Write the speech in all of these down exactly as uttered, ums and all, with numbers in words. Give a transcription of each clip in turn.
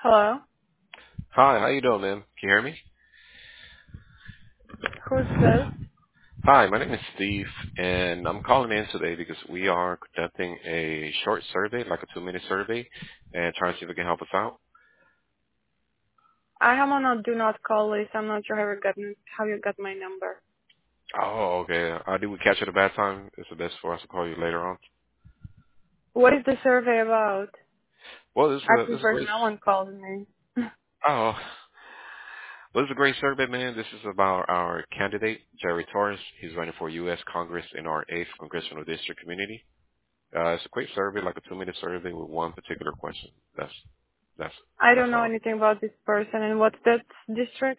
Hello? Hi, how you doing, man? Can you hear me? Who's this? Hi, my name is Steve, and I'm calling in today because we are conducting a short survey, like a two-minute survey, and trying to see if it can help us out. I am on a do not call list. I'm not sure how you got how you got my number. Oh, okay. Uh, did we catch it at a bad time? It's the best for us to call you later on. What is the survey about? Well, this is I a this is a prefer great. no one calls me. Oh, well, this is a great survey, man. This is about our candidate, Jerry Torres. He's running for U S Congress in our eighth congressional district community. Uh, it's a quick survey, like a two-minute survey with one particular question. That's that's I that's don't know all. anything about this person and what's that district?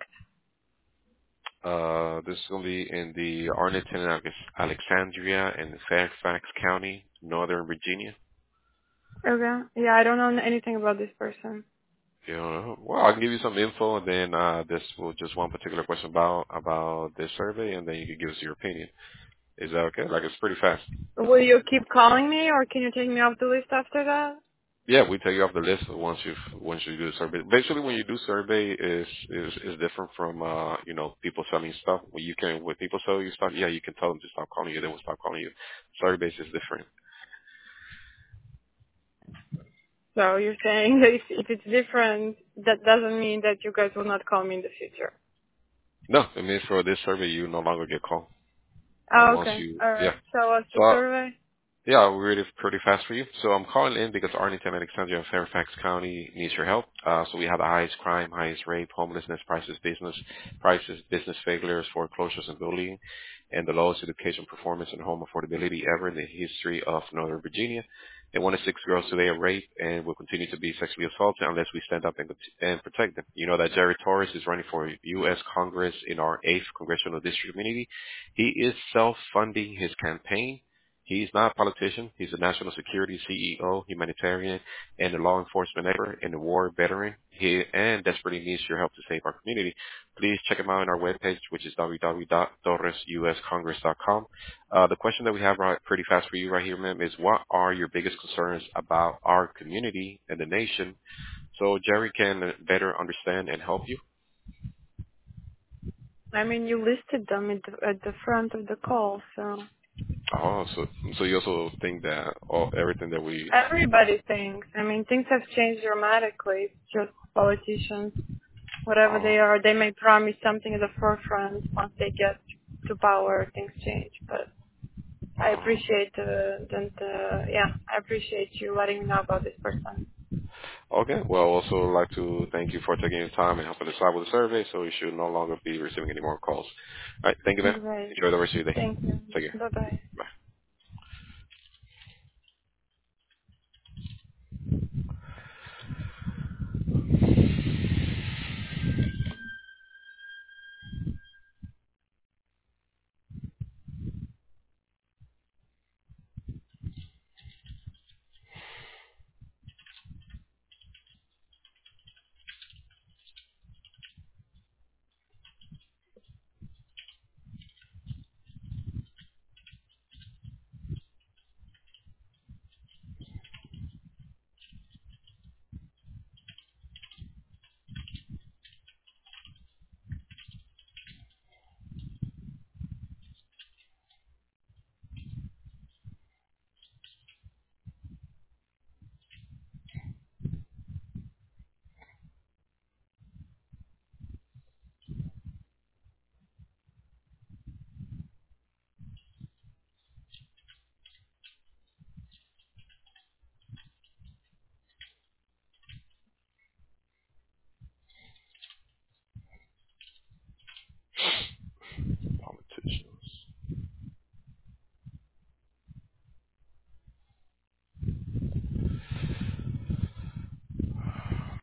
Uh, this is going to be in the Arlington, Alex- Alexandria, and Fairfax County, Northern Virginia. Okay. Yeah, I don't know anything about this person. You know, well, I can give you some info, and then uh, this will just one particular question about about this survey, and then you can give us your opinion. Is that okay? Like it's pretty fast. Will you keep calling me or can you take me off the list after that? Yeah, we take you off the list once you once you do the survey. Basically, when you do survey, is is is different from uh you know people selling stuff. When you can when people sell you stuff, yeah, you can tell them to stop calling you. They will stop calling you. Surveys is different. So you're saying that if, if it's different, that doesn't mean that you guys will not call me in the future. No, it means for this survey you no longer get called. Uh, Oh, once okay. you, All yeah. right. So what's the So uh, survey? yeah, I'll read it pretty fast for you. So I'm calling in because Arlington, Alexandria, and Fairfax County needs your help. Uh, so we have the highest crime, highest rape, homelessness, prices, business prices, business failures, foreclosures, and bullying, and the lowest education performance and home affordability ever in the history of Northern Virginia. And one in six girls today are raped and will continue to be sexually assaulted unless we stand up and, and protect them. You know that Jerry Torres is running for U S Congress in our eighth congressional district community. He is self-funding his campaign. He's not a politician. He's a national security C E O, humanitarian, and a law enforcement expert and a war veteran. He and desperately needs your help to save our community. Please check him out on our webpage, which is w w w dot torres u s congress dot com. Uh, the question that we have right, pretty fast for you right here, ma'am, is what are your biggest concerns about our community and the nation so Jerry can better understand and help you? I mean, you listed them at the, at the front of the call, so Oh, so so you also think that all everything that we everybody thinks. I mean, things have changed dramatically. It's just politicians, whatever uh, they are, they may promise something at the forefront. Once they get to power, things change. But I uh, appreciate the, the, the yeah, I appreciate you letting me know about this person. Okay. Well, also like to thank you for taking your time and helping us out with the survey, so you should no longer be receiving any more calls. All right. Thank you, man. Great. Enjoy the rest of your day. Thank you. Take care. Bye bye. Bye.